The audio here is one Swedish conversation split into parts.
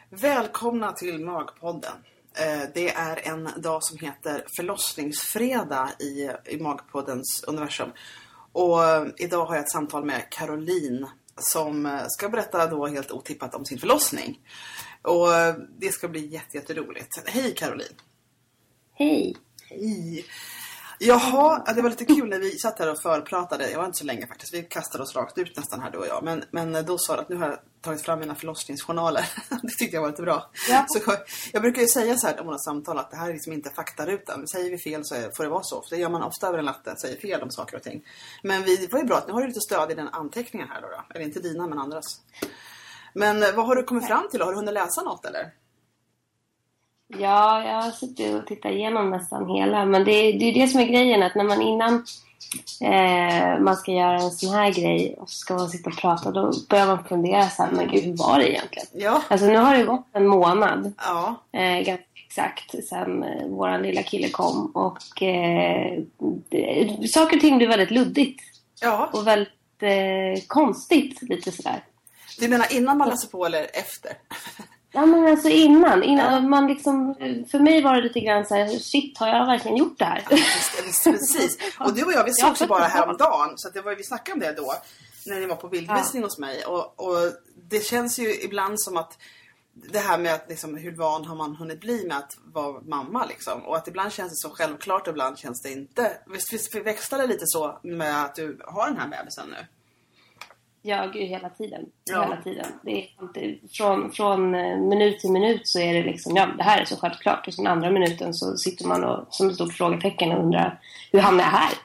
Välkomna till Magpodden. Det är en dag som heter förlossningsfredag i Magpoddens universum. Och idag har jag ett samtal med Caroline som ska berätta då helt otippat om sin förlossning. Och det ska bli jätteroligt. Hej Caroline. Hej. Hej. Jaha, det var lite kul när vi satt här och förpratade. Jag var inte så länge faktiskt. Vi kastade oss rakt ut nästan här du och jag. Men då sa du att nu har jag tagit fram mina förlossningsjournaler. Det tyckte jag var lite bra. Ja. Så jag brukar ju säga så här om våra samtal att det här är liksom inte faktarutan. Säger vi fel så får det vara så. För det gör man ofta över en natt, säger fel om saker och ting. Men det var ju bra att nu har du lite stöd i den anteckningen här då. Eller inte dina men andras. Men vad har du kommit fram till? Har du hunnit läsa något eller? Ja, jag har suttit och tittat igenom nästan hela. Men det är det som är grejen, att när man innan man ska göra en sån här grej och så ska man sitta och prata, då börjar man fundera så här, men gud, hur var det egentligen? Ja. Alltså nu har det gått en månad, ganska exakt, sen våran lilla kille kom. Och saker och ting blir väldigt luddigt. Ja. Och väldigt konstigt, lite sådär. Du menar innan man läser på eller efter? Ja, men alltså innan man liksom, för mig var det lite grann så här, shit, har jag verkligen gjort det här? Ja, precis. Och du och jag, vi såg också bara häromdagen, så att vi snackade om det då, när ni var på bildvisning hos mig. Och det känns ju ibland som att det här med att liksom, hur van har man hunnit bli med att vara mamma liksom. Och att ibland känns det så självklart och ibland känns det inte. Visst växlar det lite så med att du har den här bebisen nu? Ja, gud, hela tiden. Det är alltid, från minut till minut så är det liksom, ja, det här är så självklart. Och sen andra minuten så sitter man och, som ett stort frågetecken, och undrar, hur hamnar jag här?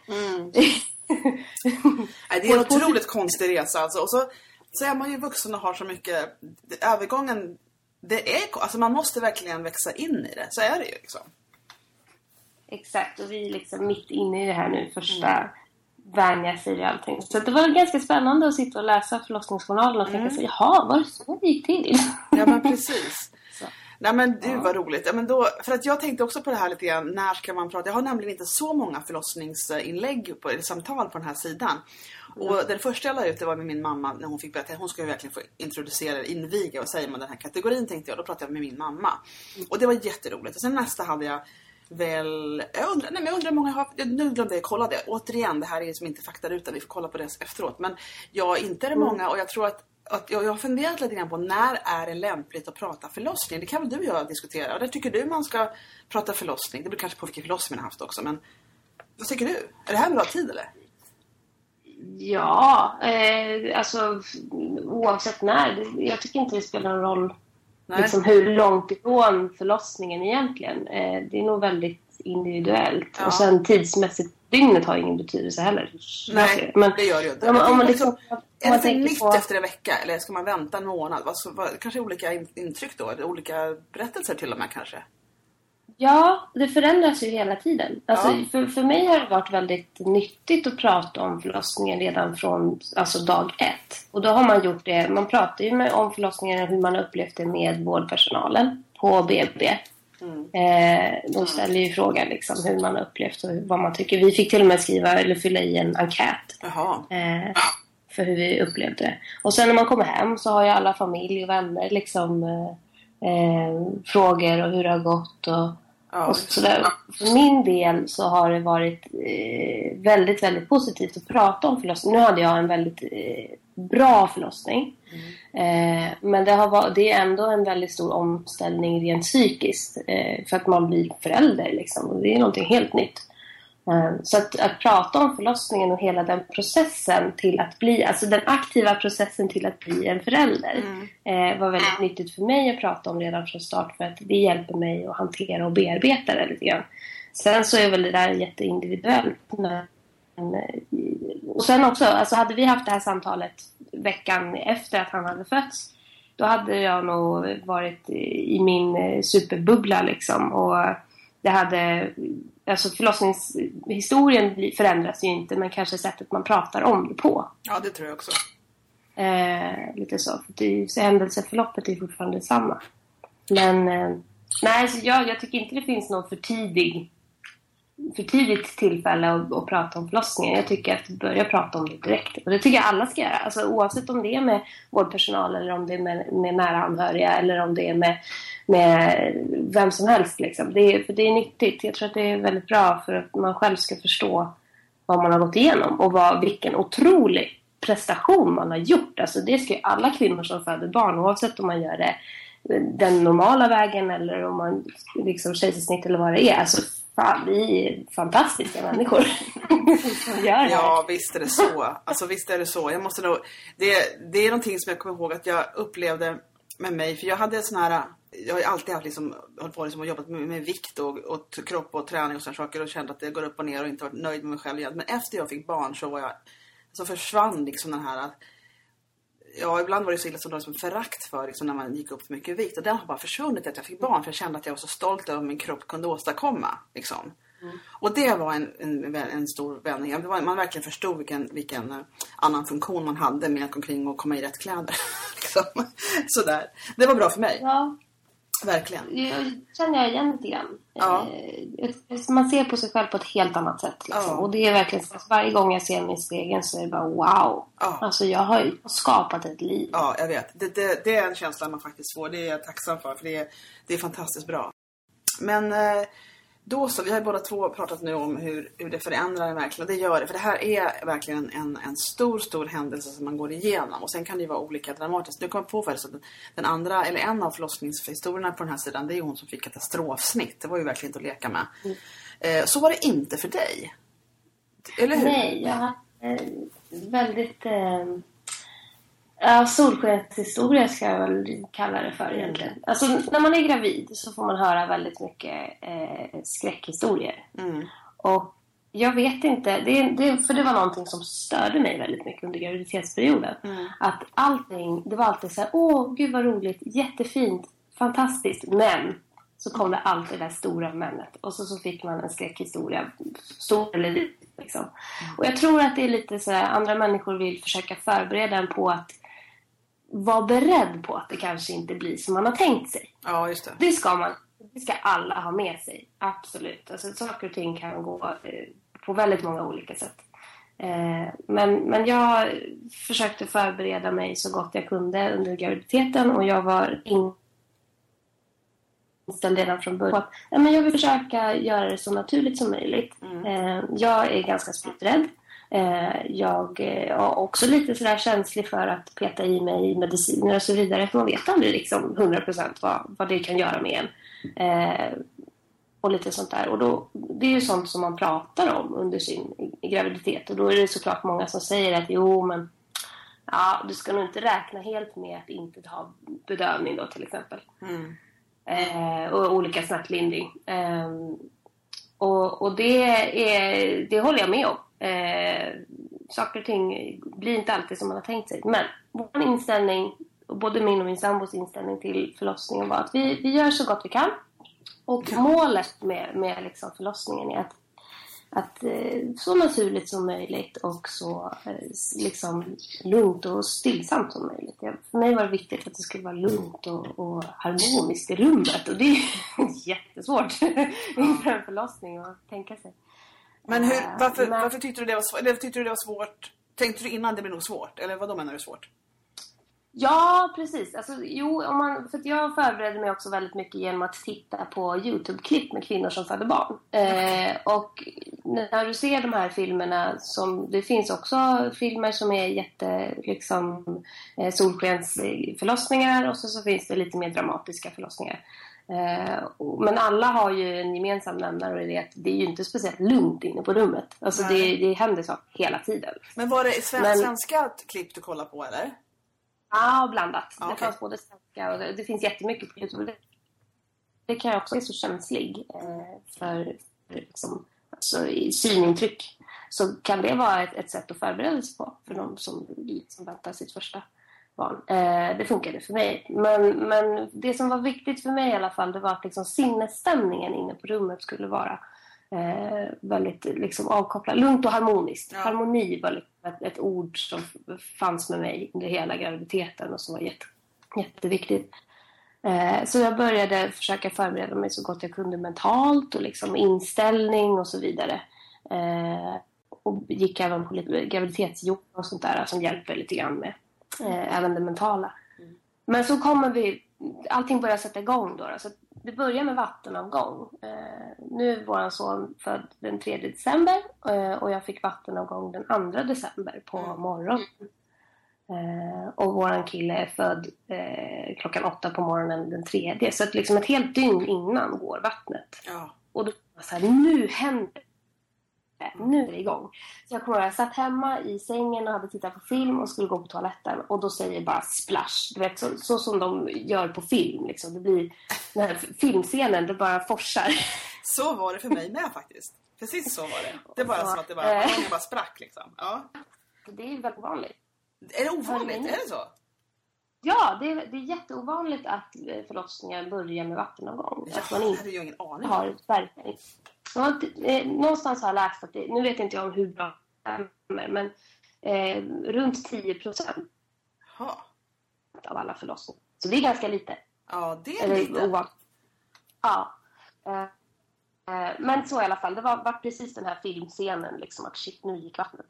Nej, det är en otroligt konstig resa alltså. Och så är man ju vuxen och har så mycket, övergången, alltså man måste verkligen växa in i det. Så är det ju liksom. Exakt, och vi är liksom mitt inne i det här nu, första vänja sig i allting. Så det var ganska spännande att sitta och läsa förlossningsjournalen och tänka sig, jaha, var det så det gick till? Ja, men precis. Nej, men det var roligt. Ja, men då, för att jag tänkte också på det här lite grann, när ska man prata? Jag har nämligen inte så många förlossningsinlägg eller samtal på den här sidan. Och den första jag la ut, det var med min mamma när hon fick berätta. Hon skulle verkligen få introducera, inviga och säga man den här kategorin, tänkte jag. Då pratade jag med min mamma. Och det var jätteroligt. Och sen nästa hade jag jag undrar många har, nu glömde jag kolla det. Återigen, det här är som inte faktarutan, vi får kolla på det efteråt. Men inte är det många, och jag tror att jag har funderat lite grann på när är det lämpligt att prata förlossning. Det kan väl du och jag diskutera. Och där tycker du man ska prata förlossning. Det blir kanske på vilken förlossning man har haft också. Men vad tycker du? Är det här en bra tid eller? Ja, alltså oavsett när. Jag tycker inte det spelar någon roll liksom hur långt ifrån förlossningen egentligen. Det är nog väldigt individuellt. Ja. Och sen tidsmässigt, dygnet har ingen betydelse heller. Nej, men det gör det ju inte. Är det för nytt efter en vecka? Eller ska man vänta en månad? Kanske olika intryck då? Eller olika berättelser till och med kanske? Ja, det förändras ju hela tiden. Alltså, för mig har det varit väldigt nyttigt att prata om förlossningen redan från dag 1. Och då har man gjort det. Man pratar ju om förlossningen och hur man upplevt det med vårdpersonalen på BB. De ställer ju frågan liksom, hur man har upplevt och vad man tycker. Vi fick till och med skriva eller fylla i en enkät för hur vi upplevde det. Och sen när man kommer hem så har ju alla familj och vänner liksom frågor och hur det har gått och sådär. För min del så har det varit väldigt, väldigt positivt att prata om förlossning. Nu hade jag en väldigt bra förlossning. Men det är ändå en väldigt stor omställning rent psykiskt. För att man blir förälder liksom. Och det är någonting helt nytt. Så att prata om förlossningen och hela den processen till att bli, alltså den aktiva processen till att bli en förälder var väldigt nyttigt för mig att prata om redan från start, för att det hjälper mig att hantera och bearbeta det lite grann. Sen så är väl det där jätteindividuellt. Och sen också, alltså hade vi haft det här samtalet veckan efter att han hade fötts, då hade jag nog varit i min superbubbla liksom, och det hade, alltså förlossningshistorien förändras ju inte, men kanske sättet man pratar om det på. Ja, det tror jag också. Lite så. Så händelseförloppet är fortfarande samma. Men nej, så jag tycker inte det finns någon för tidig för tidigt tillfälle att prata om förlossningen. Jag tycker att börja prata om det direkt. Och det tycker jag alla ska göra. Alltså, oavsett om det är med vårdpersonal eller om det är med nära anhöriga eller om det är med vem som helst. Liksom. För det är nyttigt. Jag tror att det är väldigt bra för att man själv ska förstå vad man har gått igenom och vilken otrolig prestation man har gjort. Alltså, det ska ju alla kvinnor som föder barn, oavsett om man gör det den normala vägen eller om man liksom kejsarsnitt eller vad det är. Alltså, fan, vi är fantastiska människor som gör det. Ja, visst är det så. Alltså visst är det så. Jag måste nog, det är någonting som jag kommer ihåg att jag upplevde med mig. För jag hade sån här, jag har alltid haft hållit på och jobbat med vikt och kropp och träning och sådana saker. Och kände att det går upp och ner och inte varit nöjd med mig själv igen. Men efter jag fick barn så försvann liksom den här. Ja, ibland var det så illa som det var som förakt för liksom, när man gick upp för mycket vikt. Och den har bara försvunnit att jag fick barn. För jag kände att jag var så stolt över vad min kropp kunde åstadkomma. Liksom. Och det var en stor vändning. Man verkligen förstod vilken annan funktion man hade med att gå omkring och komma i rätt kläder. Liksom. Sådär. Det var bra för mig. Ja. Verkligen. Jag känner igen lite grann. Ja. Man ser på sig själv på ett helt annat sätt. Liksom. Ja. Och det är verkligen så att varje gång jag ser mig i spegeln så är det bara wow. Ja. Alltså jag har skapat ett liv. Ja, jag vet. Det är en känsla man faktiskt får. Det är jag tacksam för det är fantastiskt bra. Men då så, vi har båda två pratat nu om hur det förändrar verkligen. Och det gör det, för det här är verkligen en stor händelse som man går igenom. Och sen kan det ju vara olika dramatiskt. Nu kommer jag på förresten att den andra, eller en av förlossningshistorierna på den här sidan, det är hon som fick katastrofsnitt. Det var ju verkligen inte att leka med. Så var det inte för dig. Eller hur? Nej, jag har väldigt... solskenshistoria ska jag väl kalla det för egentligen. Alltså när man är gravid så får man höra väldigt mycket skräckhistorier. Och jag vet inte, för det var någonting som störde mig väldigt mycket under graviditetsperioden. Att allting, det var alltid så här, åh gud vad roligt, jättefint, fantastiskt. Men så kom det alltid det där stora männet. Och så fick man en skräckhistoria, stor eller liten liksom. Och jag tror att det är lite så här, andra människor vill försöka förbereda en på att vara beredd på att det kanske inte blir som man har tänkt sig. Ja, just det. Det ska alla ha med sig. Absolut. Alltså saker och ting kan gå på väldigt många olika sätt. Men jag försökte förbereda mig så gott jag kunde under graviditeten. Och jag var inställd redan från början på att jag vill försöka göra det så naturligt som möjligt. Jag är ganska splitträdd. Jag är också lite sådär känslig för att peta i mig i mediciner och så vidare. För man vet aldrig liksom 100% vad det kan göra med en. Och lite sånt där. Och då, det är ju sånt som man pratar om under sin graviditet. Och då är det såklart många som säger att du ska nog inte räkna helt med att inte ha bedövning då till exempel. Och olika smärtlindring. Och det håller jag med om. Saker och ting blir inte alltid som man har tänkt sig. Men vår inställning, både min och min sambos inställning till förlossningen var att vi gör så gott vi kan. Och målet med liksom förlossningen är att så naturligt som möjligt och så liksom lugnt och stillsamt som möjligt. För mig var det viktigt att det skulle vara lugnt och harmoniskt i rummet. Och det är jättesvårt inför en förlossning att tänka sig. Men varför tyckte du det var svårt? Eller tyckte du det var svårt? Tänkte du innan det blev nog svårt? Eller vad då menar du svårt? Ja, precis. Alltså, för att jag förberedde mig också väldigt mycket genom att titta på YouTube-klipp med kvinnor som födde barn. Och när du ser de här filmerna, det finns också filmer som är jätte solskensförlossningar och så finns det lite mer dramatiska förlossningar. Men alla har ju en gemensam nämnare och det är ju inte speciellt lugnt inne på rummet. Alltså det händer saker hela tiden. Men var det svenska klipp du kollar på eller? Ja, blandat. Okay. Det fanns både svenska och det finns jättemycket på YouTube. Det kan jag också vara så känslig för liksom, alltså, i synintryck. Så kan det vara ett sätt att förbereda sig på för de som väntar sitt första barn. Det funkade för mig. Men det som var viktigt för mig i alla fall, det var att liksom, sinnesstämningen inne på rummet skulle vara väldigt liksom, avkopplad. Lugnt och harmoniskt. Ja. Harmoni var liksom ett ord som fanns med mig under hela graviditeten och som var jätteviktigt. Så jag började försöka förbereda mig så gott jag kunde mentalt och liksom inställning och så vidare. Och gick även på lite graviditetsjobb och sånt där som hjälper lite grann med även det mentala. Men så allting börjar sätta igång då. Så det börjar med vattenavgång. Nu är våran son född den 3 december och jag fick vattenavgång den 2 december på morgonen. Och våran kille är född klockan 8 på morgonen den 3. Så att liksom ett helt dygn innan går vattnet. Ja. Och då var jag så här, nu händer det. Nu är det igång. Så jag satt hemma i sängen och hade tittat på film och skulle gå på toaletten. Och då säger bara splash. Du vet, så som de gör på film. Liksom. Det blir den här filmscenen, det bara forsar. Så var det för mig med faktiskt. Precis så var det. Det är bara som att det bara sprack liksom. Ja. Det är väldigt vanligt. Är det ovanligt? Är det så? Ja, det är jätteovanligt att förlossningar börjar med vattenavgång. Ja, att man inte hade jag ingen aning. har verkning. Någonstans har jag läst att nu vet inte jag om hur bra det är, men runt 10% av alla förlossningar. Så det är ganska lite. Ja, det är lite. Ja. Men så i alla fall, det var precis den här filmscenen liksom, att shit, nu gick vattnet.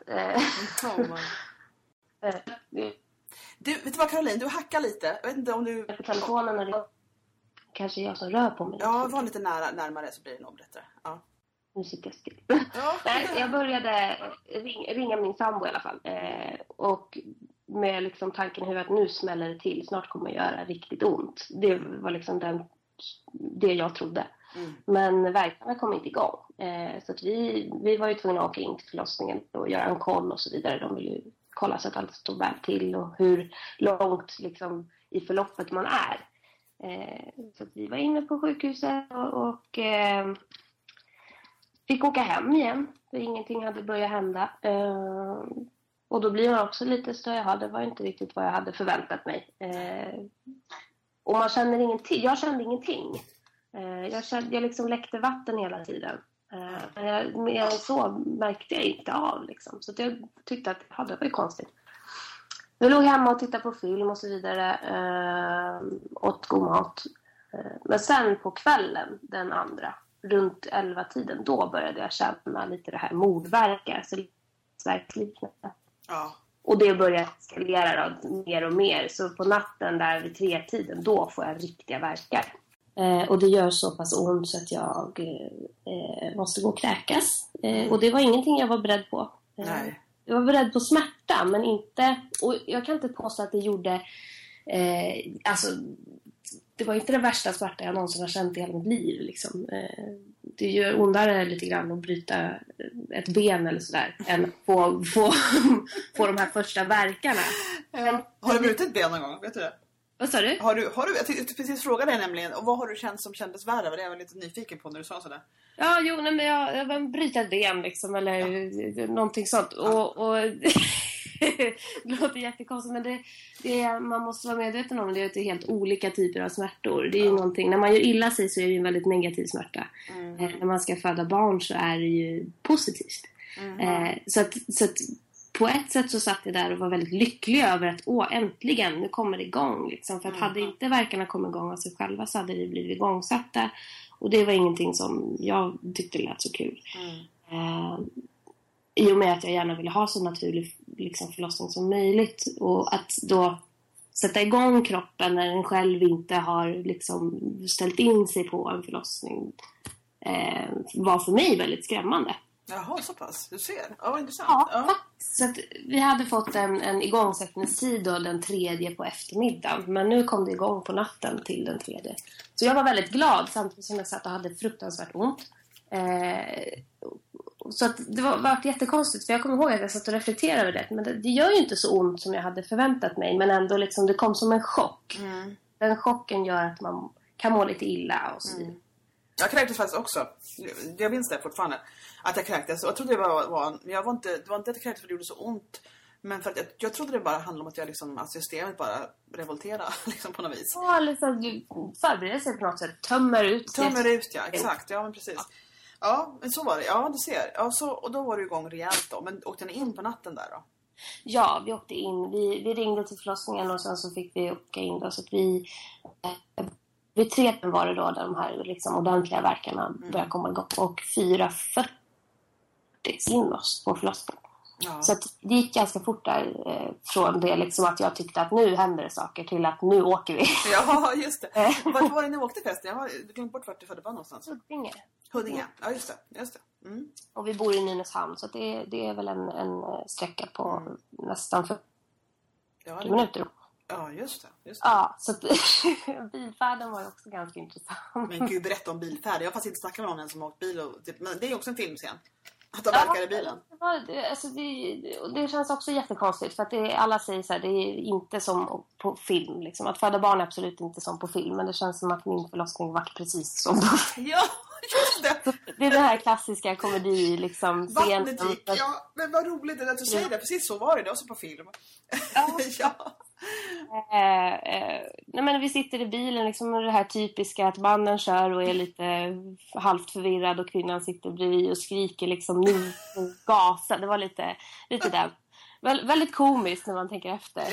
Du, vet du vad Caroline, du hackar lite. Jag vet inte om du... På telefonen är det kanske jag som rör på mig. Ja, var lite närmare så blir det nog bättre. Ja. Nu sitter jag still. Ja. Nej, jag började ringa min sambo i alla fall. Och med liksom tanken i huvudet att nu smäller det till. Snart kommer det göra riktigt ont. Det var liksom det jag trodde. Men verkarna kom inte igång. Så att vi var ju tvungna att åka in till förlossningen och göra en koll och så vidare. De ville ju kolla så att allt stod väl till och hur långt liksom, i förloppet man är. Så att vi var inne på sjukhuset och fick åka hem igen. För ingenting hade börjat hända. Och då blir man också lite större. Det var inte riktigt vad jag hade förväntat mig. Och man känner ingenting. Jag kände ingenting. Jag liksom läckte vatten hela tiden. Men mer än så märkte jag inte av. Liksom. Så att jag tyckte att det var ju konstigt. Jag låg hemma och tittade på film och så vidare. Åt god mat. Men sen på kvällen, den andra, runt 11-tiden, då började jag känna lite det här mordvärkar. Alltså värksliknande. Ja. Och det började eskalera då, mer och mer. Så på natten där vid 3-tiden, då får jag riktiga värkar. Och det gör så pass ont så att jag måste gå och kräkas. Och det var ingenting jag var beredd på. Nej. Jag var beredd på smärta, men inte... Och jag kan inte påstå att det gjorde... alltså, det var inte den värsta smärta jag någonsin har känt i hela mitt liv. Liksom. Det gör ondare lite grann att bryta ett ben eller sådär. Än att få de här första värkarna. Ja. Har du brutit ett ben någon gång? Vet du det? Vad sa du? Har du jag tänkte precis fråga dig nämligen. Och vad har du känt som kändes värre? Var det jag var lite nyfiken på när du sa sådär. Ja, jo, nej, men jag bryter ett ben liksom. Eller någonting sånt. Ja. Och det låter jättekonstigt. Men det man måste vara medveten om det är att det är helt olika typer av smärtor. Det är ju någonting. När man gör illa sig så är det ju en väldigt negativ smärta. När man ska föda barn så är det ju positivt. Så att på ett sätt så satt jag där och var väldigt lycklig över att äntligen, nu kommer det igång. Liksom. För att hade inte verkarna kommit igång av sig själva så hade vi blivit igångsatta. Och det var ingenting som jag tyckte lät så kul. I och med att jag gärna ville ha så naturlig liksom, förlossning som möjligt. Och att då sätta igång kroppen när den själv inte har liksom, ställt in sig på en förlossning var för mig väldigt skrämmande. Jaha, så pass. Du ser. Ja, vad intressant. Ja. Så att vi hade fått en igångsättningstid då den 3 på eftermiddagen. Men nu kom det igång på natten till den 3. Så jag var väldigt glad samtidigt som jag satt och hade fruktansvärt ont. Så att det var jättekonstigt. För jag kommer ihåg att jag satt och reflekterade över det. Men det gör ju inte så ont som jag hade förväntat mig. Men ändå liksom, det kom som en chock. Den chocken gör att man kan må lite illa och så vidare. Jag kräktes faktiskt också. Jag minns det fortfarande. Att jag kräktes. Och jag trodde det var det var inte att jag kräktes för det gjorde så ont. Men för att jag trodde det bara handlade om att jag liksom, att systemet bara revolterade liksom på något vis. Ja, liksom du förbereder sig på något sätt. Tömmer ut, ja. Exakt. Ja, men precis. Ja, men så var det. Ja, du ser. Ja, och då var det igång rejält då. Men åkte ni in på natten där då? Ja, vi åkte in. Vi ringde till förlossningen och sen så fick vi åka in då. Så att vi vid 3 var det då de här liksom ordentliga verkarna började komma igång. Och 4:40 in oss på förlossning. Ja. Så att det gick ganska fort där från det liksom att jag tyckte att nu händer det saker till att nu åker vi. Ja, just det. Vart var det ni åkte förresten? Jag har glömt bort vart det var någonstans. Huddinge, ja just det. Mm. Och vi bor i Nynäshamn så att det är väl en sträcka på nästan 40 minuter. Ja, just det. Ja, så att bilfärden var ju också ganska intressant. Men gud, berätta om bilfärd. Jag har faktiskt inte snackat med någon som har åkt bil. Men det är också en filmscen. Att de verkar i bilen. Det känns också jättekonstigt. För att alla säger så här, det är inte som på film. Liksom. Att föda barn är absolut inte som på film. Men det känns som att min förlossning var precis som på film. Ja, just det. Det är den här klassiska komedi liksom. Vattnet gick, ja. Men vad roligt att du säger det. Precis så var det också på film. Ja. Nej, men vi sitter i bilen liksom, det här typiska att mannen kör och är lite halvt förvirrad och kvinnan sitter bredvid och skriker liksom nu gasa. Det var lite där. Väldigt komiskt när man tänker efter.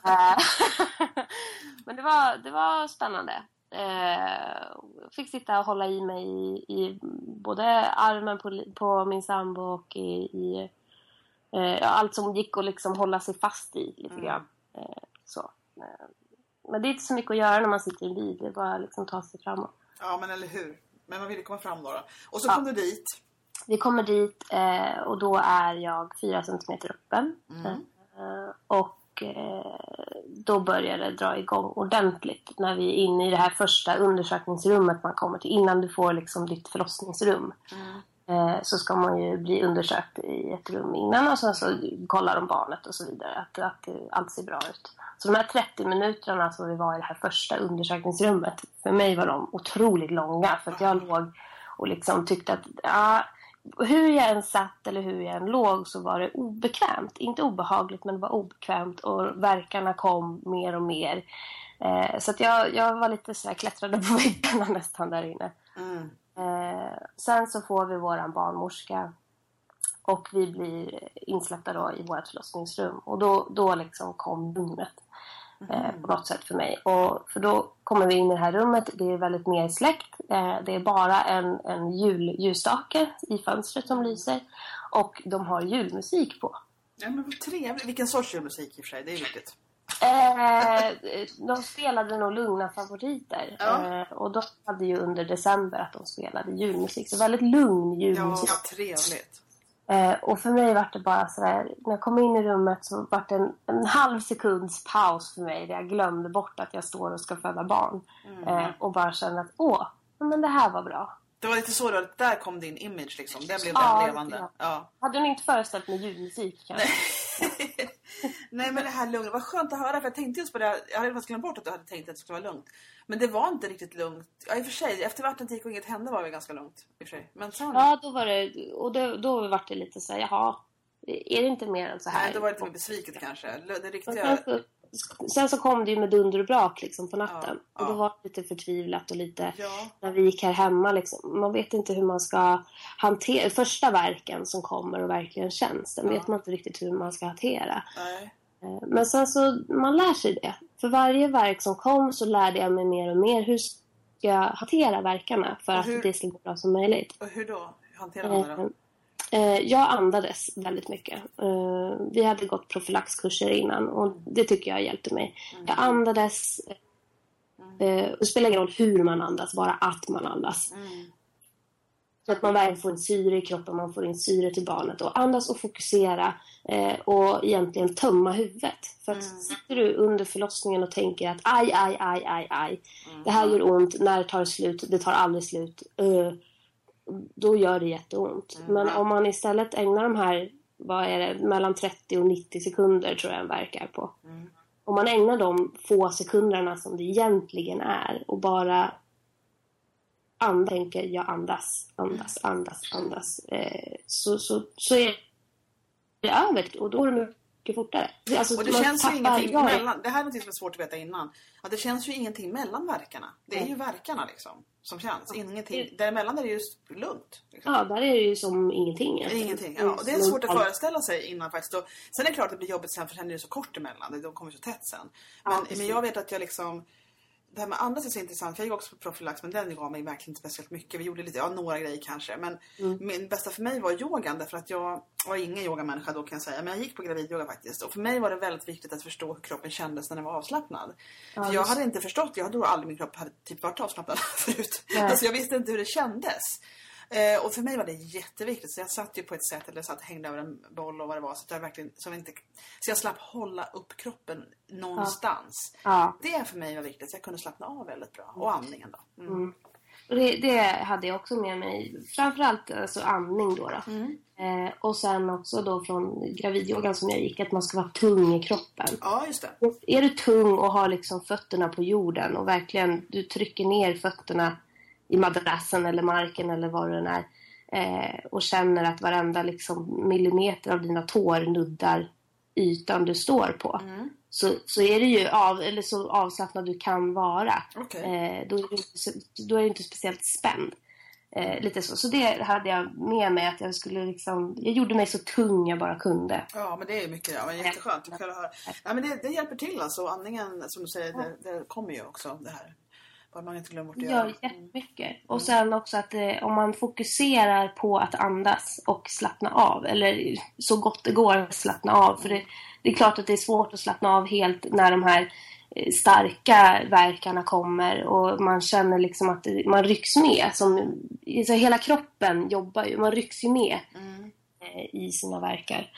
Men det var spännande. Fick sitta och hålla i mig i både armen på min sambo och i allt som gick att liksom hålla sig fast i lite grann. Så. Men det är inte så mycket att göra när man sitter i en bil. Det är bara liksom ta sig framåt. Ja, men eller hur? Men man vill komma fram då. Och så kom du dit. Vi kommer dit och då är jag 4 centimeter öppen. Och då börjar det dra igång ordentligt. När vi är inne i det här första undersökningsrummet man kommer till. Innan du får liksom ditt förlossningsrum. Så ska man ju bli undersökt i ett rum innan. Och så kollar de barnet och så vidare. Att allt ser bra ut. Så de här 30 minuterna som vi var i det här första undersökningsrummet. För mig var de otroligt långa. För att jag låg och liksom tyckte att hur jag än satt eller hur jag än låg så var det obekvämt. Inte obehagligt men det var obekvämt. Och verkarna kom mer och mer. Så att jag var lite så här klättrade på väggarna nästan där inne. Sen så får vi våran barnmorska. Och vi blir insläppta då i vårt förlossningsrum. Och då liksom kom lugnet. På något sätt för mig. Och för då kommer vi in i det här rummet. Det är väldigt nersläckt. Det är bara en ljusstake i fönstret som lyser. Och de har julmusik på. Ja, men vad trevligt. Vilken sorts julmusik i och för sig, det är viktigt. De spelade nog lugna favoriter. Och de hade ju under december att de spelade julmusik. Så väldigt lugn julmusik. Ja, trevligt. Och för mig var det bara sådär, när jag kom in i rummet så var det en halv sekunds paus för mig där jag glömde bort att jag står och ska föda barn. Och bara kände att men det här var bra. Det var lite så då, där kom din image liksom, det blev den levande. Ja. Hade du inte föreställt med ljudmusik kanske? Nej, men det här lugnt, vad skönt att höra, för jag tänkte just på det, jag hade faktiskt glömt bort att du hade tänkt att det skulle vara lugnt. Men det var inte riktigt lugnt. Ja, i och för sig, efter vattnet gick och inget hände var det ganska lugnt i och för sig. Men sen... Ja, då var det, och då var det lite så här, jaha, är det inte mer än så här? Nej, då var det lite mer besviket kanske. Det riktiga... Sen så kom det ju med dunder och brak liksom på natten. Och då var det lite förtvivlat och lite när vi gick här hemma liksom. Man vet inte hur man ska hantera första verken som kommer och verkligen känns. Den vet man inte riktigt hur man ska hantera. Nej. Men sen så man lär sig det. För varje verk som kom så lärde jag mig mer och mer hur ska jag hantera verkarna för att det ska gå bra som möjligt. Och hur då? Hur hanterar man det då? Jag andades väldigt mycket. Vi hade gått profylaxkurser innan och det tycker jag hjälpte mig. Jag andades. Det spelar ingen roll hur man andas, bara att man andas. Så att man verkligen får en syre i kroppen, man får in syre till barnet. Och andas och fokusera och egentligen tömma huvudet. För att sitter du under förlossningen och tänker att aj. Det här gör ont, när tar det slut? Det tar aldrig slut. Då gör det jätteont. Men om man istället ägnar de här, vad är det, mellan 30 och 90 sekunder tror jag den verkar på. Om man ägnar de få sekunderna som det egentligen är och bara tänker jag andas. Så är det över och då är det mycket fortare. Alltså, och det känns ju ingenting mellan, det här är något som är svårt att veta innan. Att det känns ju ingenting mellan verkarna. Det är ju verkarna liksom som känns. Ingenting. Däremellan är det ju lugnt. Liksom. Ja, där är det ju som ingenting. Ingenting. Ja, och det är svårt att föreställa sig innan faktiskt. Och sen är det klart att det blir jobbigt sen för sen är det så kort emellan. De kommer så tätt sen. Men jag vet att jag liksom... det här med andas är så intressant. Jag gick också på profylax, men den gav mig verkligen inte speciellt mycket. Vi gjorde lite, några grejer kanske. Men min bästa för mig var yogan. Därför att jag var ingen yogamänniska då, kan jag säga. Men jag gick på gravidyoga faktiskt. Och för mig var det väldigt viktigt att förstå hur kroppen kändes när den var avslappnad. För jag hade inte förstått. Jag hade aldrig min kropp hade typ varit avslappnad förut. Alltså jag visste inte hur det kändes. Och för mig var det jätteviktigt. Så jag satt ju på ett sätt, eller satt hängde över en boll och vad det var. Så jag verkligen, så jag slapp hålla upp kroppen någonstans. Det för mig var viktigt. Så jag kunde slappna av väldigt bra. Och andningen då. Det hade jag också med mig. Framförallt alltså andning då. Och sen också då från gravidyogan som jag gick, att man ska vara tung i kroppen. Ja, just det. Är du tung och har liksom fötterna på jorden och verkligen du trycker ner fötterna i madrassen eller marken eller vad det än är, och känner att varenda liksom millimeter av dina tår nuddar ytan du står på, så är det ju eller så avslappnad du kan vara. Då är du inte speciellt spänd. Lite så det hade jag med mig, att jag skulle liksom, jag gjorde mig så tung jag bara kunde. Ja, men det är mycket, men jätteskönt. Ja, men det hjälper till alltså. Andningen, som du säger, det kommer ju också det här. Bara man inte glömmer bort det. Ja, jättemycket. Och sen också att om man fokuserar på att andas och slappna av, eller så gott det går slappna av, för det är klart att det är svårt att slappna av helt när de här starka verkarna kommer och man känner liksom att man rycks med, så hela kroppen jobbar ju, man rycks ju med i sina verkar.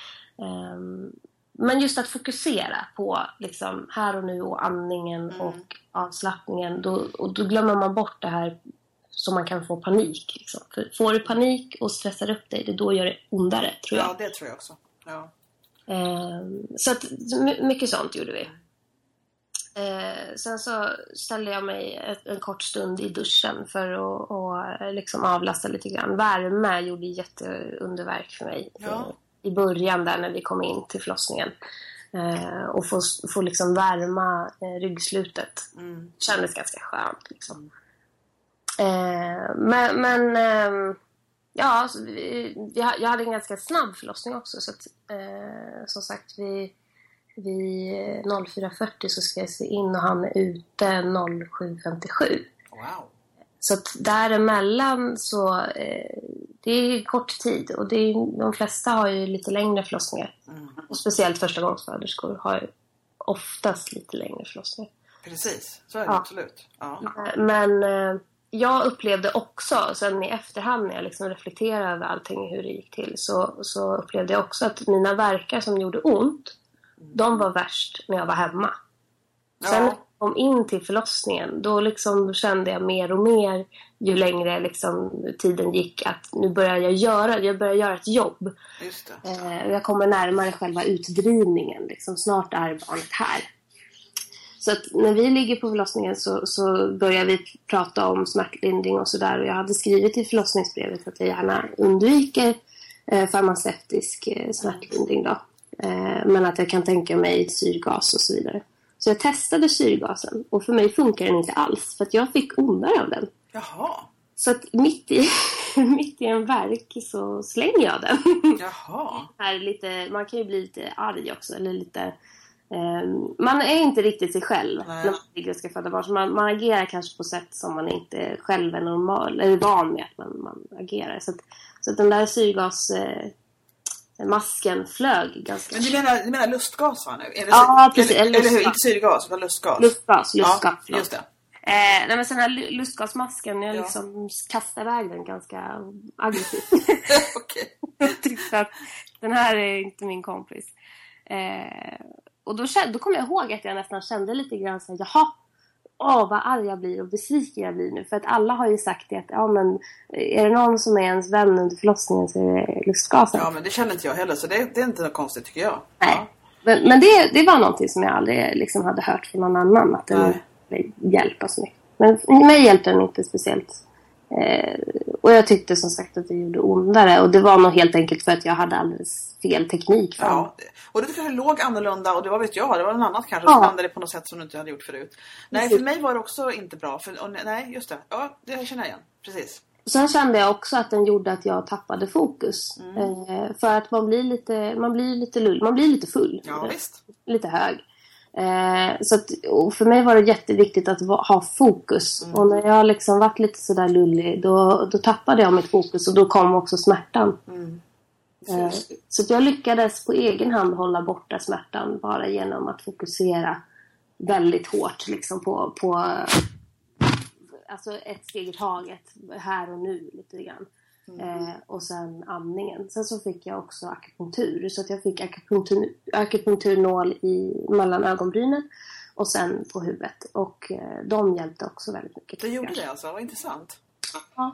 Men just att fokusera på liksom här och nu och andningen och avslappningen, då glömmer man bort det här så man kan få panik. Liksom. För får du panik och stressar upp dig, det då gör det ondare, tror jag. Ja, det tror jag också. Ja. Så att, mycket sånt gjorde vi. Sen så ställde jag mig en kort stund i duschen för att liksom avlasta lite grann. Värme gjorde jätteunderverk för mig. I början där när vi kom in till förlossningen. Och få liksom värma ryggslutet. Kändes ganska skönt liksom. Ja, jag hade en ganska snabb förlossning också. Så att, som sagt, vid 04.40 så skrevs vi in och han är ute 07.57. Wow. Så att däremellan så det är kort tid, och de flesta har ju lite längre förlossningar. Och speciellt förstagångsföderskor har ju oftast lite längre förlossningar. Precis, så är det absolut. Ja. Men jag upplevde också, sen i efterhand när jag liksom reflekterade över allting hur det gick till, så upplevde jag också att mina verkar som gjorde ont, de var värst när jag var hemma. Sen när jag kom in till förlossningen, då liksom kände jag mer och mer ju längre liksom tiden gick att nu börjar jag göra ett jobb. Just det. Jag kommer närmare själva utdrivningen. Liksom, snart är barnet här. Så att när vi ligger på förlossningen så börjar vi prata om smärtlindring och sådär. Och jag hade skrivit i förlossningsbrevet att jag gärna undviker farmaceutisk smärtlindring då. Men att jag kan tänka mig syrgas och så vidare. Så jag testade syrgasen och för mig funkar den inte alls. För att jag fick ondare av den. Jaha. Så att mitt i en verk så slänger jag den. Jaha. Man kan ju bli lite arg också. Eller lite, man är inte riktigt sig själv när man ligger och ska föda barn. Så man agerar kanske på sätt som man inte själv är normal. Eller van med att man agerar. Så att den där syrgas... masken flög ganska... Men du menar lustgas, va, nu? Är det ja, precis. Eller hur? Inte syrgas, utan lustgas. Lustgas, ja, just det. Nej, men sen här lustgasmasken, jag liksom kastade iväg den ganska aggressivt. Okej. Jag tyckte att den här är inte min kompis. Och då kom jag ihåg att jag nästan kände lite grann så här, jaha, vad arg jag blir och besviken jag blir nu. För att alla har ju sagt det att men är det någon som är ens vän under förlossningen så är det lustgasen. Ja, men det känner inte jag heller, så det är inte något konstigt tycker jag. Nej, ja. Men det var någonting som jag aldrig liksom hade hört från någon annan, att den hjälper så mycket. Men mig hjälpte den inte speciellt. Och jag tyckte som sagt att det gjorde ondare. Och det var nog helt enkelt för att jag hade alldeles fel teknik för ja, och det kanske låg annorlunda. Och det var, vet jag, det var någon annan kanske som använde det på något sätt som du inte hade gjort förut. Nej, för mig var det också inte bra. Nej, just det. Ja, det känner jag igen. Precis. Sen kände jag också att den gjorde att jag tappade fokus. För att man blir lite lull. Man blir lite full. Ja, visst. Lite hög. Så att, och för mig var det jätteviktigt att ha fokus. Och när jag liksom varit lite sådär lullig, då tappade jag mitt fokus. Och då kom också smärtan. Så att jag lyckades på egen hand hålla borta smärtan bara genom att fokusera väldigt hårt liksom på alltså ett steg i taget, här och nu lite grann. Och sen andningen. Sen så fick jag också akupunktur. Så att jag fick akupunkturnål mellan ögonbrynen och sen på huvudet. Och de hjälpte också väldigt mycket. Det gjorde det alltså, vad intressant. Ja.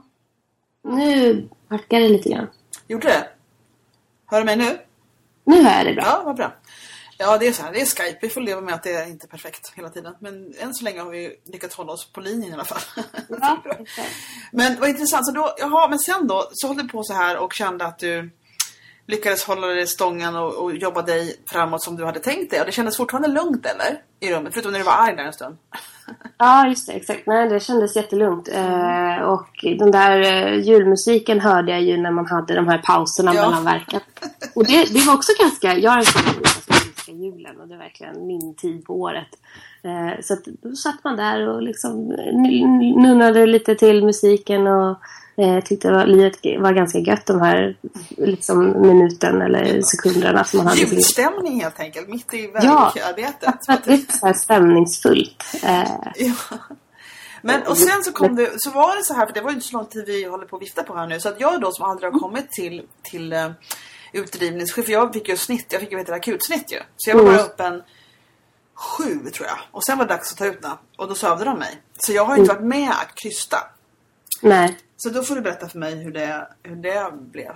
Nu hackar det lite grann. Gjorde det? Hör du mig nu? Nu hör jag det bra. Ja, vad bra. Ja, det är så här, det är Skype. Vi får leva med att det är inte perfekt hela tiden. Men än så länge har vi lyckats hålla oss på linjen i alla fall. Ja, men vad intressant. Så då, men sen då så höll du på så här och kände att du lyckades hålla dig stången och jobba dig framåt som du hade tänkt dig. Och det kändes fortfarande lugnt, eller? I rummet, förutom när du var arg där en stund. Ja, just det, exakt. Nej, det kändes jättelugnt. Och den där julmusiken hörde jag ju när man hade de här pauserna mellan verken. Och det var också ganska... Jag är en sån som älskar julen och det är verkligen min tid på året. Så att då satt man där och liksom nunnade lite till musiken och tyckte livet var ganska gött de här liksom minuten eller sekunderna som man hade. Julstämning helt enkelt, mitt i verkarbetet. Ja, det är så här stämningsfullt. Ja. Men och sen så kom det, så var det så här, för det var ju inte så lång tid vi håller på att vifta på här nu, så att jag då som aldrig har kommit till utdrivningschef, för jag fick ju snitt, jag fick ju ett akutsnitt ju, så jag var bara öppen 7 tror jag, och sen var det dags att ta ut den, och då sövde de mig, så jag har inte varit med att krysta. Nej. Så då får du berätta för mig hur det blev.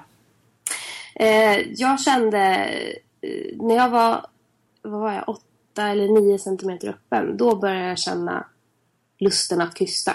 Jag kände när jag var 8 eller 9 centimeter öppen, då började jag känna lusten att krysta.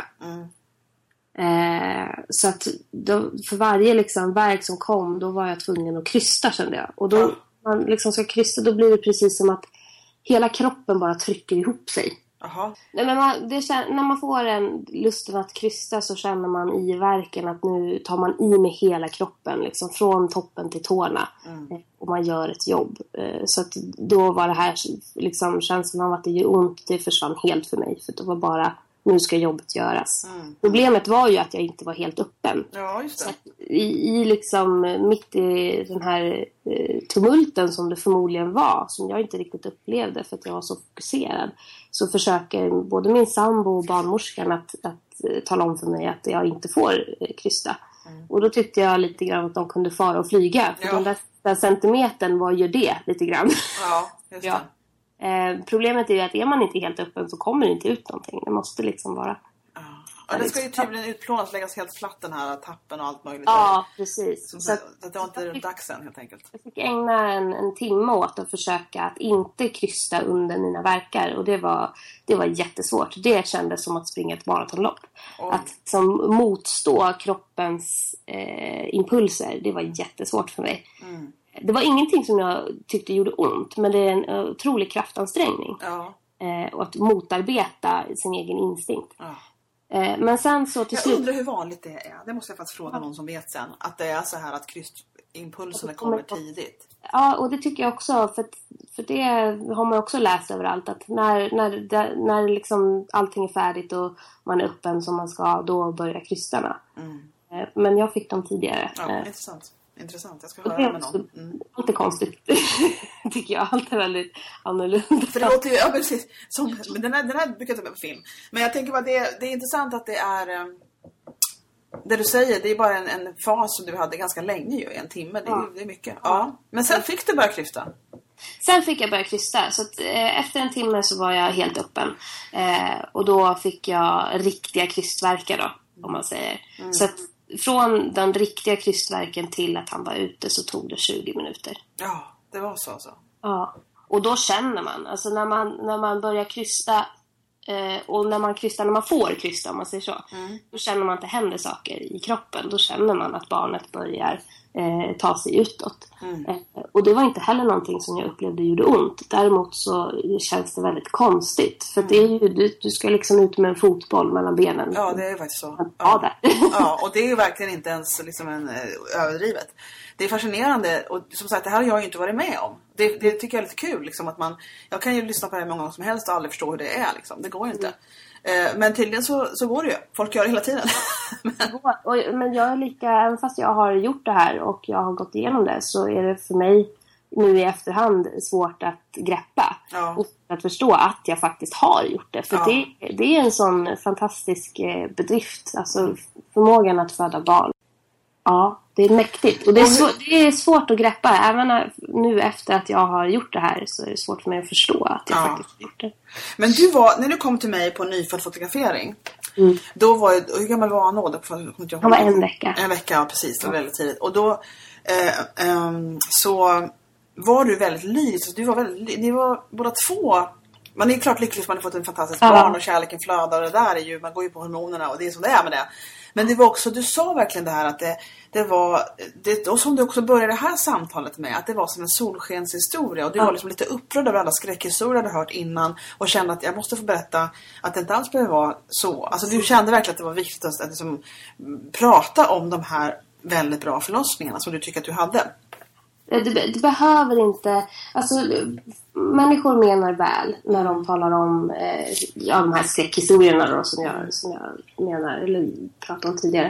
Så att då, för varje liksom verk som kom, då var jag tvungen att krysta, kände jag. Och då man liksom ska krysta, då blir det precis som att hela kroppen bara trycker ihop sig. Aha. Nej, men när man får en lusten att krysta så känner man i verken att nu tar man i med hela kroppen liksom, från toppen till tårna, och man gör ett jobb. Så att då var det här liksom, känslan av att det gör ont, det försvann helt för mig, för det var bara, nu ska jobbet göras. Problemet var ju att jag inte var helt öppen. Ja, just det. Så att i liksom mitt i den här tumulten som det förmodligen var, som jag inte riktigt upplevde för att jag var så fokuserad, så försöker både min sambo och barnmorskan att tala om för mig att jag inte får krysta. Och då tyckte jag lite grann att de kunde fara och flyga. För den där centimetern var ju det lite grann. Ja, just det. Problemet är ju att är man inte helt öppen så kommer det inte ut någonting. Det måste liksom vara... Ja, det ska ju tydligen utplånas, läggas helt platt, den här tappen och allt möjligt. Ja, precis. Så att det var inte dags än helt enkelt. Jag fick ägna en timme åt att försöka att inte krysta under mina verkar. Och det var jättesvårt. Det kändes som att springa ett maratonlopp. Att som motstå kroppens impulser, det var jättesvårt för mig. Det var ingenting som jag tyckte gjorde ont, men det är en otrolig kraftansträngning. Ja. Och att motarbeta sin egen instinkt. Ja. Men sen så till slut... Jag undrar hur vanligt det är. Det måste jag faktiskt fråga någon som vet sen. Att det är så här att krystimpulserna kommer tidigt. Ja, och det tycker jag också. För det har man också läst överallt. Att när liksom allting är färdigt och man är öppen som man ska, då börjar krystarna. Men jag fick dem tidigare. Ja, intressant. Jag ska höra med någon. Allt är konstigt. Tycker jag. Allt är väldigt annorlunda. För det låter ju, ja precis. Men den här brukar jag ta med på film. Men jag tänker bara, det är intressant att det är... Det du säger, det är bara en fas som du hade ganska länge ju. 1 timme, det är mycket. Ja. Men sen fick du börja krysta. Sen fick jag börja krysta. Så att, efter 1 timme så var jag helt öppen. Och då fick jag riktiga krystverkar då, om man säger. Så att från den riktiga krystverken till att han var ute så tog det 20 minuter. Ja, det var så alltså. Ja, och då känner man, alltså när man börjar krysta och när man krystar, när man får krysta om man säger så, då känner man att det händer saker i kroppen. Då känner man att barnet börjar ta sig utåt. Och det var inte heller någonting som jag upplevde gjorde ont. Däremot så känns det väldigt konstigt. För det är ju, du ska liksom ut med en fotboll mellan benen. Ja, det är faktiskt så. Ja, och det är ju verkligen inte ens liksom överdrivet. Det är fascinerande, och som sagt, det här har jag ju inte varit med om. Det tycker jag är lite kul liksom, att jag kan ju lyssna på det här många gånger som helst och aldrig förstå hur det är liksom. Det går ju inte. Men tydligen så går det ju. Folk gör det hela tiden. Men jag är lika, även fast jag har gjort det här och jag har gått igenom det, så är det för mig nu i efterhand svårt att greppa. Och att förstå att jag faktiskt har gjort det. För det är en sån fantastisk bedrift. Alltså förmågan att föda barn. Ja, det är mäktigt. Och det är svårt att greppa. Även nu efter att jag har gjort det här så är det svårt för mig att förstå att jag faktiskt har gjort det. Men när du kom till mig på nyfödd fotografering, då var ju, hur gammal var han då? Han var en vecka. En vecka, ja precis. Det var väldigt tidigt. Och då så var du väldigt lyrisk. Ni var båda två. Man är klart lycklig som man har fått en fantastisk barn och kärleken flödar, och det där är ju, man går ju på hormonerna och det är som det är med det. Men det var också, du sa verkligen det här att det var, och som du också började det här samtalet med, att det var som en solskenshistoria, och du var liksom lite upprörd över alla skräckhistorier du hört innan och kände att jag måste få berätta att det inte alls behöver vara så. Alltså du kände verkligen att det var viktigt att liksom prata om de här väldigt bra förlossningarna som du tycker att du hade. Det behöver inte, alltså människor menar väl när de talar om de här skräckhistorierna då, som jag menar eller pratade om tidigare.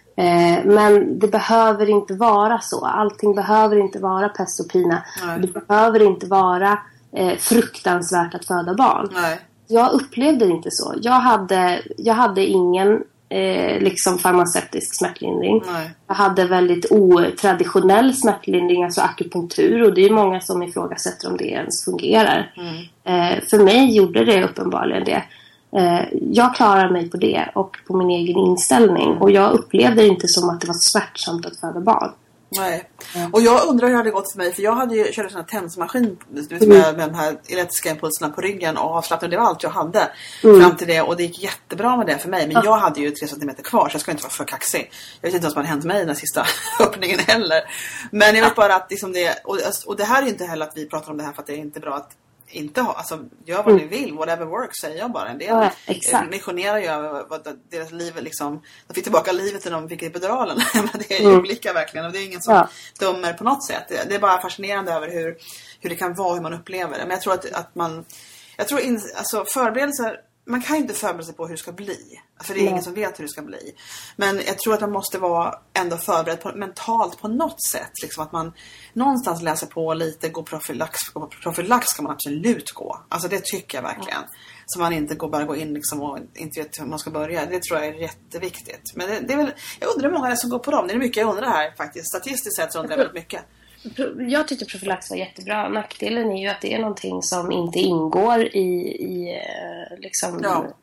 Men det behöver inte vara så. Allting behöver inte vara pest och pina. Det behöver inte vara fruktansvärt att föda barn. Nej. Jag upplevde det inte så. Jag hade ingen liksom farmaceutisk smärtlindring. Nej. Jag hade väldigt otraditionell smärtlindring, alltså akupunktur, och det är många som ifrågasätter om det ens fungerar. För mig gjorde det uppenbarligen det. Jag klarar mig på det och på min egen inställning, och jag upplevde det inte som att det var smärtsamt att föda barn. Nej. Och jag undrar hur det hade gått för mig, för jag hade ju kört en sån här tensmaskin med de här elektriska impulserna på ryggen och avslappnade. Det var allt jag hade fram till det, och det gick jättebra med det för mig. Men jag hade ju 3 centimeter kvar, så jag ska inte vara för kaxig. Jag vet inte vad som hade hänt mig i den här sista öppningen heller. Men jag vet bara att liksom det, och det här är ju inte heller att vi pratar om det här för att det är inte bra att inte ha, alltså gör vad ni vill, whatever works, säger jag bara. En del missionerar ju över vad deras liv liksom, de fick tillbaka livet när de fick epiduralen. Men det är ju olika verkligen, och det är ingen som dömer på något sätt. Det är bara fascinerande över hur det kan vara, hur man upplever det. Men jag tror att man, alltså förberedelser, man kan ju inte förbereda sig på hur det ska bli. För det är ingen som vet hur det ska bli. Men jag tror att man måste vara ändå förberedd mentalt på något sätt. Liksom att man någonstans läser på lite, går profylax. Profylax ska man absolut gå. Alltså det tycker jag verkligen. Så man inte bara går in liksom och inte vet hur man ska börja. Det tror jag är jätteviktigt. Men det är väl, jag undrar hur många som går på dem. Det är mycket jag undrar här faktiskt. Statistiskt sett så undrar jag väldigt mycket. Jag tyckte profylax var jättebra. Nackdelen är ju att det är någonting som inte ingår i liksom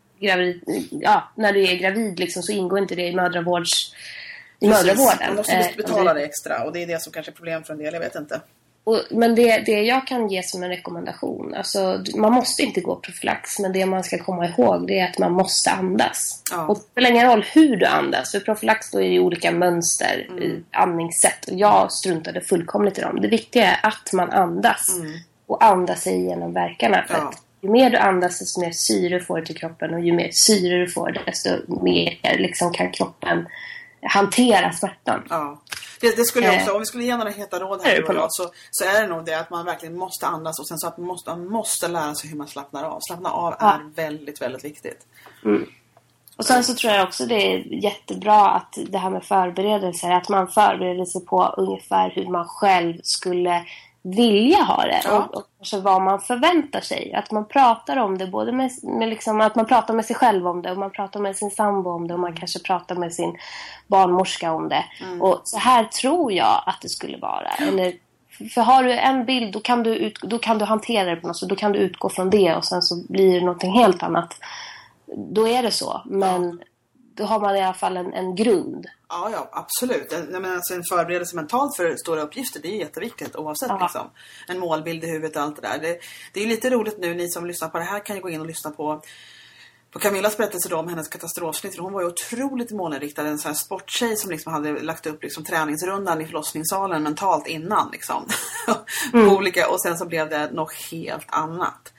när du är gravid liksom, så ingår inte det i mödravården. Man måste betala det extra, och det är det som kanske är problem för en del, jag vet inte. Men det jag kan ge som en rekommendation, alltså man måste inte gå profylax, men det man ska komma ihåg, det är att man måste andas. Och det spelar ingen roll hur du andas, för profylax då är ju olika mönster, andningssätt, och jag struntade fullkomligt i dem. Det viktiga är att man andas och andas sig igenom verkarna, för att ju mer du andas, desto mer syre får du till kroppen, och ju mer syre du får, desto mer liksom kan kroppen hantera smärtan. Ja. Det skulle jag också, om vi skulle ge några heta råd här så är det nog det att man verkligen måste andas, och sen så att man måste lära sig hur man slappnar av. Slappna av är väldigt, väldigt viktigt. Och sen så tror jag också det är jättebra att det här med förberedelser, att man förbereder sig på ungefär hur man själv skulle vilja ha det, och kanske vad man förväntar sig. Att man pratar om det, både med liksom, att man pratar med sig själv om det, och man pratar med sin sambo om det, och man kanske pratar med sin barnmorska om det. Och så här tror jag att det skulle vara. Eller, för har du en bild, då kan du hantera det på något sätt, då kan du utgå från det, och sen så blir det någonting helt annat. Då är det så, men då har man i alla fall en grund. Ja, absolut. Alltså en förberedelse mentalt för stora uppgifter, det är jätteviktigt oavsett liksom. En målbild i huvudet och allt det där. Det är lite roligt nu, ni som lyssnar på det här kan ju gå in och lyssna på på Camillas berättelse då om hennes katastrofsnitt. Hon var ju otroligt målinriktad. En sån här sporttjej som liksom hade lagt upp liksom träningsrundan i förlossningssalen mentalt innan. Liksom. Olika, och sen så blev det något helt annat.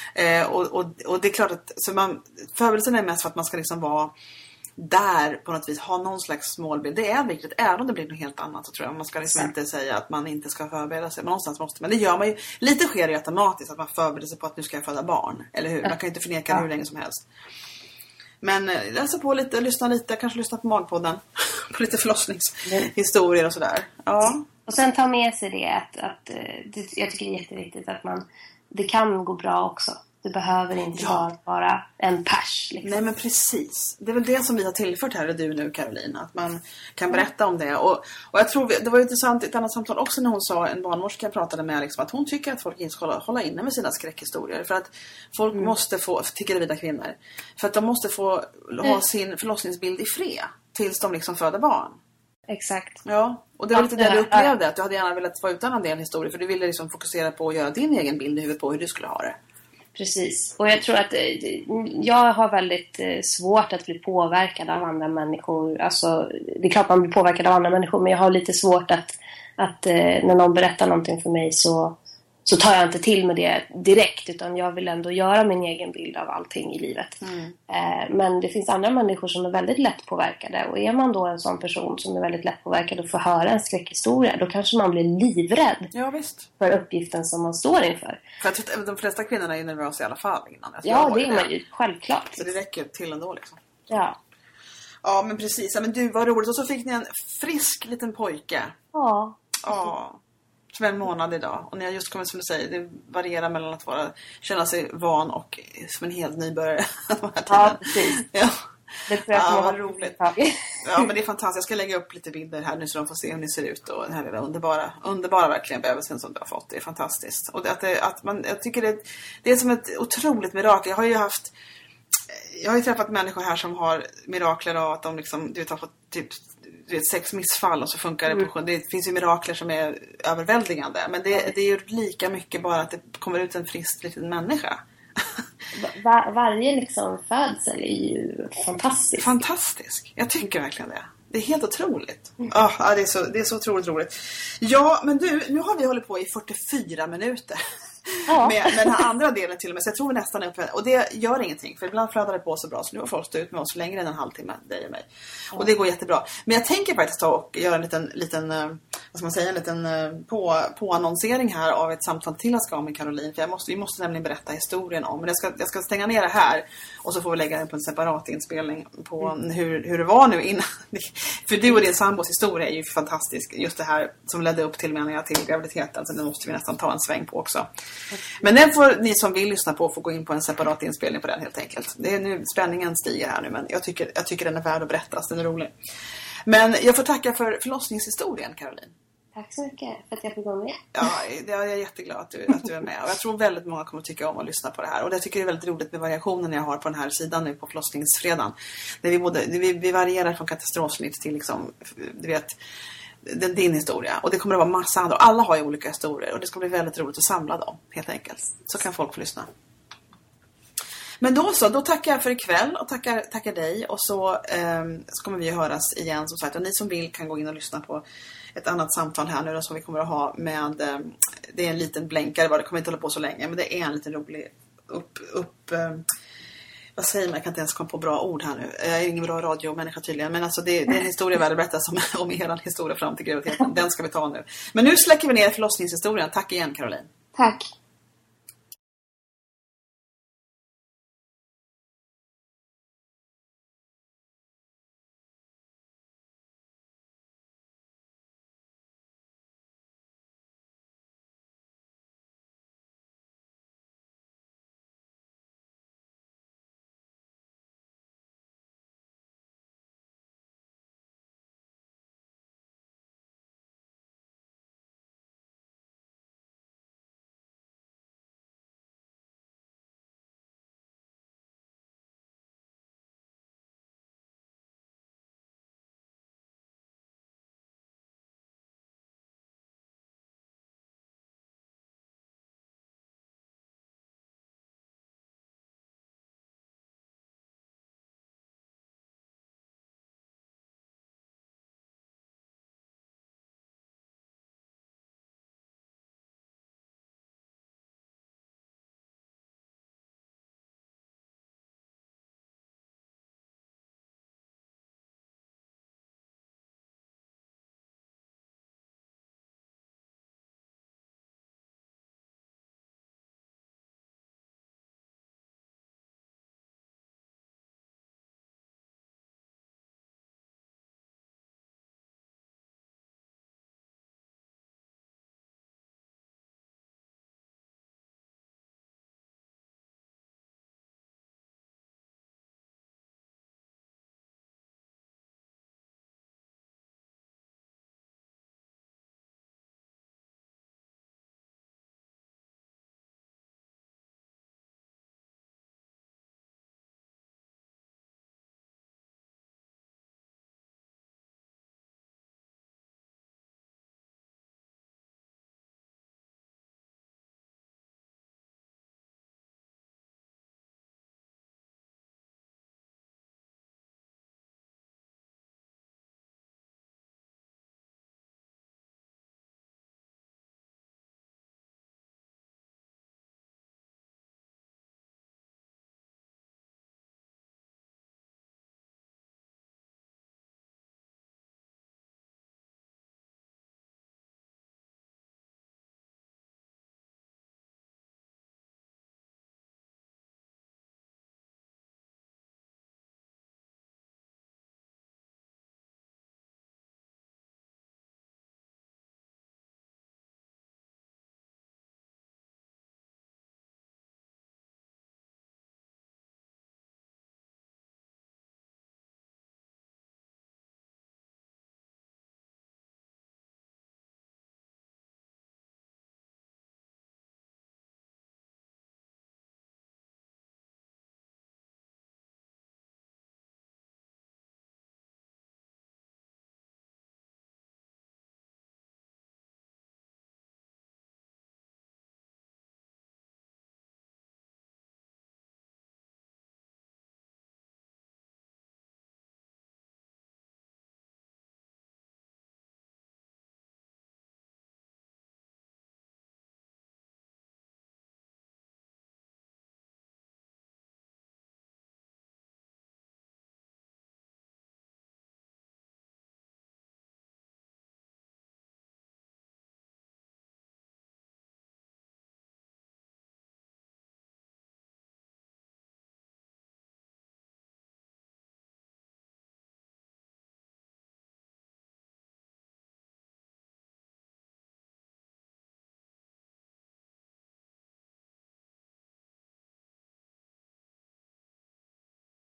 Och det är klart att förberedelsen är mest för att man ska liksom vara där på något vis, ha någon slags målbild. Det är viktigt, även om det blir något helt annat, så tror jag man ska liksom inte säga att man inte ska förbereda sig, men någonstans måste man. Det gör man ju, lite sker det automatiskt att man förbereder sig på att nu ska jag föda barn, eller hur? Man kan ju inte förneka det hur länge som helst. Men läsa på lite, lyssna lite, kanske lyssna på Magpodden på lite förlossningshistorier och sådär. Ja. Och sen ta med sig det att jag tycker det är jätteviktigt att det kan gå bra också. Det behöver inte bara vara en pers. Liksom. Nej, men precis. Det är väl det som vi har tillfört här, du nu, Karolina. Att man kan berätta om det. Och jag tror, det var intressant i ett annat samtal också när hon sa, en barnmorska pratade med liksom, att hon tycker att folk inte ska hålla inne med sina skräckhistorier. För att folk måste få, till gravida kvinnor, för att de måste få ha sin förlossningsbild i fred tills de liksom föder barn. Exakt. Ja, och det var lite det du upplevde, att du hade gärna velat vara utan en del historier, för du ville liksom fokusera på att göra din egen bild i huvudet på hur du skulle ha det. Precis. Och jag tror att jag har väldigt svårt att bli påverkad av andra människor. Alltså, det är klart man blir påverkad av andra människor, men jag har lite svårt att när någon berättar någonting för mig så tar jag inte till med det direkt, utan jag vill ändå göra min egen bild av allting i livet. Men det finns andra människor som är väldigt lätt påverkade, och är man då en sån person som är väldigt lätt påverkad och får höra en skräckhistoria, då kanske man blir livrädd för uppgiften som man står inför. För att de flesta kvinnorna är nervösa i alla fall innan. Ja, det är man ju, självklart. Så det räcker till ändå liksom. Ja. Ja, men precis. Ja, men du, var roligt. Och så fick ni en frisk liten pojke. Ja. Ja. Som en månad idag. Och ni har just kommit, som du säger, det varierar mellan att känna sig van och som en helt nybörjare. Ja, precis. Ja. Det tror jag var roligt. Ja, men det är fantastiskt. Jag ska lägga upp lite bilder här nu så de får se hur ni ser ut. Och den här lilla underbara verkligen bebisen som du har fått. Det är fantastiskt. Och jag tycker det är som ett otroligt mirakel. Jag har ju träffat människor här som har mirakler av att de liksom, har fått typ 6 missfall och så funkar det på sjön. Det finns ju mirakler som är överväldigande. Men det är ju lika mycket bara att det kommer ut en frisk liten människa. Varje liksom födsel är ju fantastisk. Fantastisk. Jag tycker verkligen det. Det är helt otroligt. Det är så otroligt roligt. Ja, men du, nu har vi hållit på i 44 minuter. Ja. Med den här andra delen till och med. Så jag tror vi nästan är uppe. Och det gör ingenting. För ibland flödar det på så bra. Så nu har folk stått ut med oss längre än en halvtimme. Dig och mig. Ja. Och det går jättebra. Men jag tänker faktiskt ta och göra en liten vad ska man säga, en liten påannonsering här av ett samtal till jag ska ha med Caroline. För vi måste nämligen berätta historien om. Men jag ska stänga ner det här. Och så får vi lägga den på en separat inspelning på hur det var nu innan. För du och din sambos historia är ju fantastisk. Just det här som ledde upp till graviditeten. Så den måste vi nästan ta en sväng på också. Men den får ni som vill lyssna på få gå in på en separat inspelning på den helt enkelt. Det är nu, spänningen stiger här nu, men jag tycker den är värd att berättas, den är rolig. Men jag får tacka för förlossningshistorien, Caroline. Tack så mycket för att jag fick vara med. Ja, jag är jätteglad att du är med. Och jag tror väldigt många kommer tycka om att lyssna på det här. Och jag tycker det är väldigt roligt med variationen jag har på den här sidan nu på förlossningsfredagen. Där vi varierar från katastrofsnitt till liksom, du vet, din historia. Och det kommer att vara massa andra. Alla har ju olika historier. Och det ska bli väldigt roligt att samla dem, helt enkelt. Så kan folk få lyssna. Men då tackar jag för ikväll. Och tackar dig. Och så kommer vi höras igen, som sagt. Och ni som vill kan gå in och lyssna på ett annat samtal här nu då, som vi kommer att ha med, det är en liten blänkare, det kommer inte hålla på så länge, men det är en liten rolig vad säger man, jag kan inte ens komma på bra ord här nu. Jag är ingen bra radiomänniska tydligen, men alltså det är en historia värd att berätta om hela historia fram till graviditeten. Den ska vi ta nu. Men nu släcker vi ner förlossningshistorien. Tack igen, Caroline. Tack.